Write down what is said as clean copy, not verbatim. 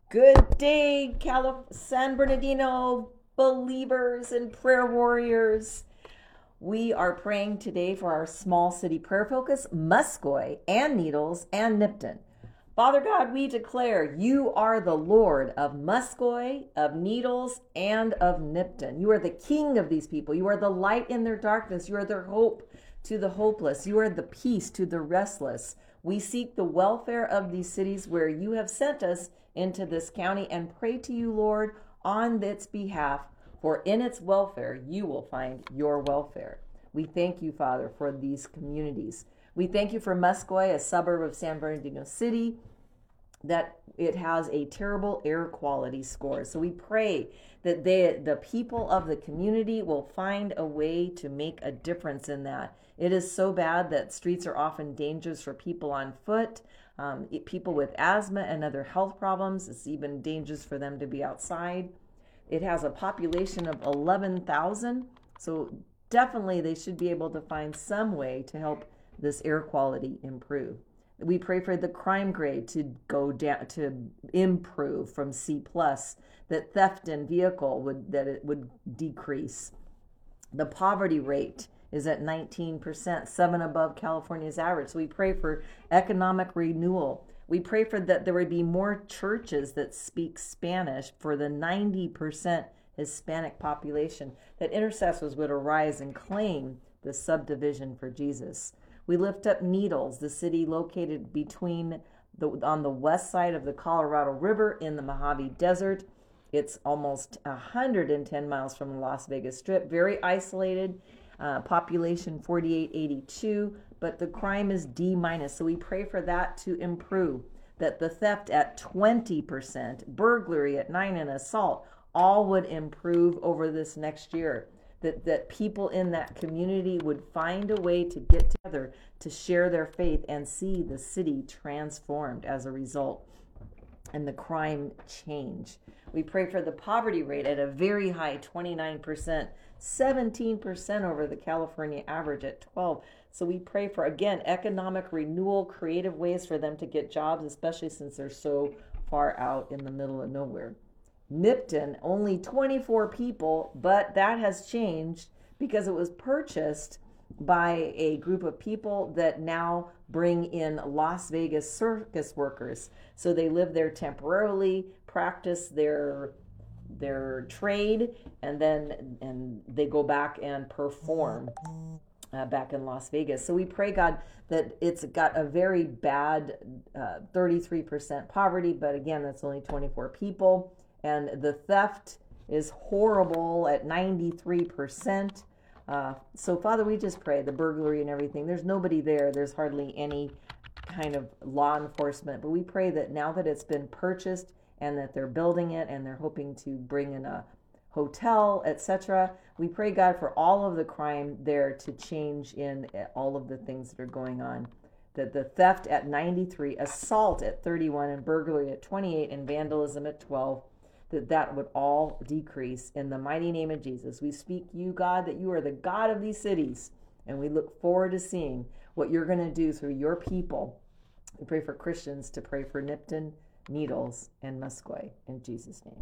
Good day, San Bernardino believers and prayer warriors. We are praying today for our small city prayer focus, Muscoy and Needles and Nipton. Father God, we declare you are the Lord of Muscoy, of Needles, and of Nipton. You are the king of these people. You are the light in their darkness. You are their hope to the hopeless. You are the peace to the restless. We seek the welfare of these cities where you have sent us into this county and pray to you, Lord, on its behalf, for in its welfare you will find your welfare. We thank you, Father, for these communities. We thank you for Muscoy, a suburb of San Bernardino City, that it has a terrible air quality score. So we pray that the people of the community will find a way to make a difference in that. It is so bad that streets are often dangerous for people on foot, people with asthma and other health problems. It's even dangerous for them to be outside. It has a population of 11,000, so definitely they should be able to find some way to help this air quality improve. We pray for the crime grade to go down, to improve from C+, that theft in vehicle would decrease. The poverty rate is at 19%, 7 above California's average. So we pray for economic renewal. We pray for that there would be more churches that speak Spanish for the 90% Hispanic population, that intercessors would arise and claim the subdivision for Jesus. We lift up Needles, the city located on the west side of the Colorado River in the Mojave Desert. It's almost 110 miles from the Las Vegas Strip, very isolated, population 4882, but the crime is D-. So we pray for that to improve, that the theft at 20%, burglary at 9%, and assault all would improve over this next year. That people in that community would find a way to get together to share their faith and see the city transformed as a result, and the crime change. We pray for the poverty rate at a very high 29%, 17% over the California average at 12%. So we pray for, again, economic renewal, creative ways for them to get jobs, especially since they're so far out in the middle of nowhere. Nipton, only 24 people, but that has changed because it was purchased by a group of people that now bring in Las Vegas circus workers. So they live there temporarily, practice their trade, and they go back and perform back in Las Vegas. So we pray, God, that it's got a very bad 33% poverty, but again, that's only 24 people. And the theft is horrible at 93%. So, Father, we just pray, the burglary and everything, there's nobody there. There's hardly any kind of law enforcement. But we pray that now that it's been purchased and that they're building it and they're hoping to bring in a hotel, etc., we pray, God, for all of the crime there to change in all of the things that are going on. That the theft at 93, assault at 31, and burglary at 28, and vandalism at 12, that would all decrease in the mighty name of Jesus. We speak you, God, that you are the God of these cities, and we look forward to seeing what you're going to do through your people. We pray for Christians to pray for Nipton, Needles, and Muscoy in Jesus' name.